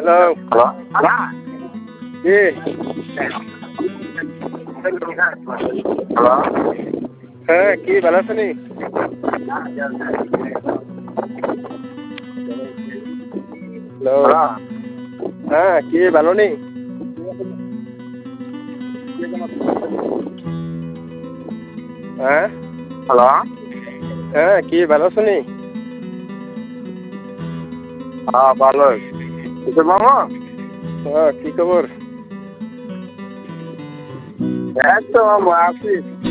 hello hello কি hello হ্যাঁ কি ভালো আছো নি হ্যালো হ্যালো হ্যাঁ কি ভালো নি হ্যাঁ হ্যালো হ্যাঁ কি ভালো আছো নি হ্যাঁ ভালো কিশোর মামা হ্যাঁ কি খবর এই তো মামা আছি